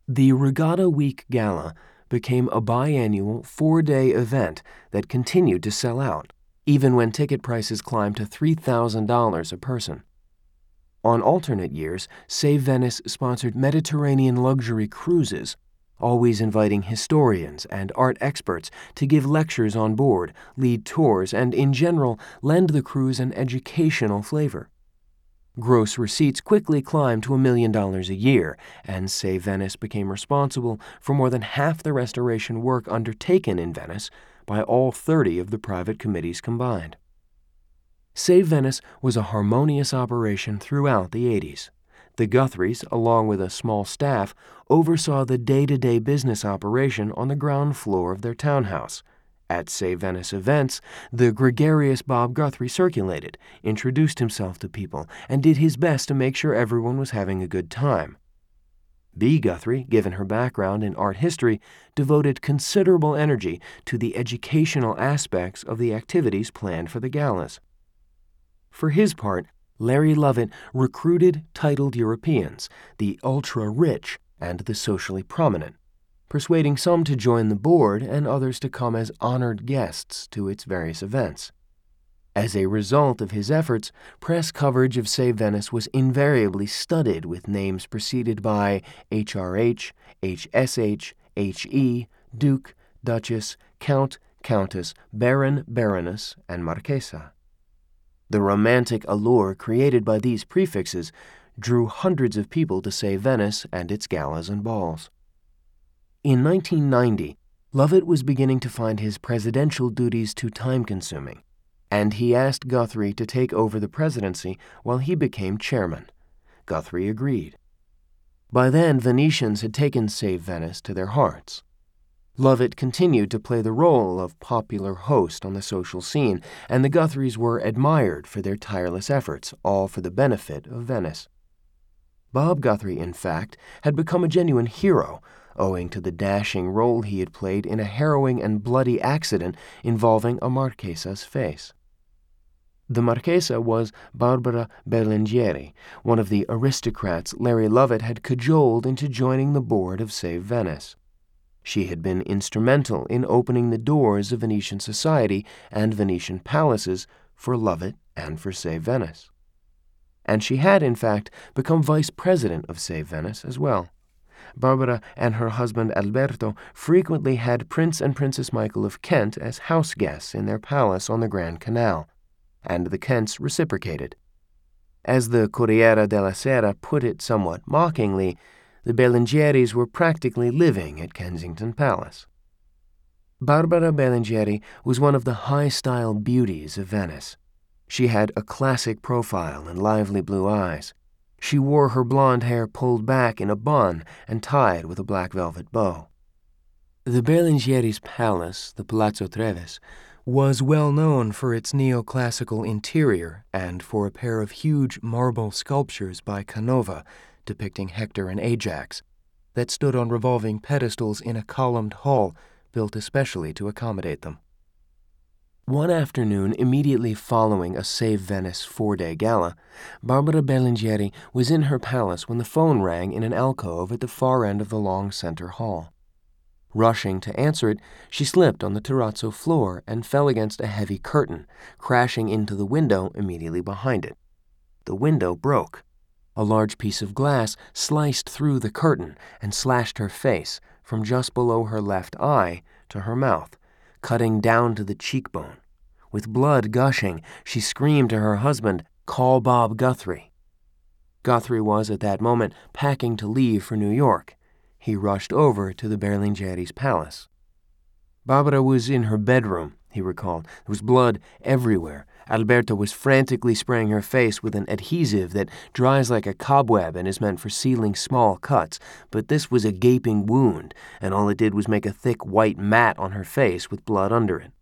The Regatta Week Gala became a biannual 4-day event that continued to sell out, even when ticket prices climbed to $3,000 a person. On alternate years, Save Venice sponsored Mediterranean luxury cruises, always inviting historians and art experts to give lectures on board, lead tours, and in general lend the cruise an educational flavor. Gross receipts quickly climbed to $1 million a year, and Save Venice became responsible for more than half the restoration work undertaken in Venice by all 30 of the private committees combined. Save Venice was a harmonious operation throughout the 80s. The Guthries, along with a small staff, oversaw the day-to-day business operation on the ground floor of their townhouse. At Save Venice events, the gregarious Bob Guthrie circulated, introduced himself to people, and did his best to make sure everyone was having a good time. Bea Guthrie, given her background in art history, devoted considerable energy to the educational aspects of the activities planned for the galas. For his part, Larry Lovett recruited titled Europeans, the ultra-rich, and the socially prominent, persuading some to join the board and others to come as honored guests to its various events. As a result of his efforts, press coverage of Save Venice was invariably studded with names preceded by HRH, HSH, HE, Duke, Duchess, Count, Countess, Baron, Baroness, and Marchesa. The romantic allure created by these prefixes drew hundreds of people to Save Venice and its galas and balls. In 1990, Lovett was beginning to find his presidential duties too time-consuming, and he asked Guthrie to take over the presidency while he became chairman. Guthrie agreed. By then, Venetians had taken Save Venice to their hearts. Lovett continued to play the role of popular host on the social scene, and the Guthries were admired for their tireless efforts, all for the benefit of Venice. Bob Guthrie, in fact, had become a genuine hero, owing to the dashing role he had played in a harrowing and bloody accident involving a Marchesa's face. The Marchesa was Barbara Berlingieri, one of the aristocrats Larry Lovett had cajoled into joining the board of Save Venice. She had been instrumental in opening the doors of Venetian society and Venetian palaces for Lovett and for Save Venice. And she had, in fact, become vice president of Save Venice as well. Barbara and her husband Alberto frequently had Prince and Princess Michael of Kent as house guests in their palace on the Grand Canal, and the Kents reciprocated. As the Corriere della Sera put it somewhat mockingly, the Berlingieris were practically living at Kensington Palace. Barbara Berlingieri was one of the high-style beauties of Venice. She had a classic profile and lively blue eyes. She wore her blonde hair pulled back in a bun and tied with a black velvet bow. The Berlingieris' palace, the Palazzo Treves, was well known for its neoclassical interior and for a pair of huge marble sculptures by Canova depicting Hector and Ajax that stood on revolving pedestals in a columned hall built especially to accommodate them. One afternoon immediately following a Save Venice 4-day gala, Barbara Berlingieri was in her palace when the phone rang in an alcove at the far end of the long center hall. Rushing to answer it, she slipped on the terrazzo floor and fell against a heavy curtain, crashing into the window immediately behind it. The window broke. A large piece of glass sliced through the curtain and slashed her face from just below her left eye to her mouth, cutting down to the cheekbone. With blood gushing, she screamed to her husband, "Call Bob Guthrie." Guthrie was at that moment packing to leave for New York. He rushed over to the Berlingieris' palace. Barbara was in her bedroom, he recalled. There was blood everywhere. Alberto was frantically spraying her face with an adhesive that dries like a cobweb and is meant for sealing small cuts, but this was a gaping wound, and all it did was make a thick white mat on her face with blood under it.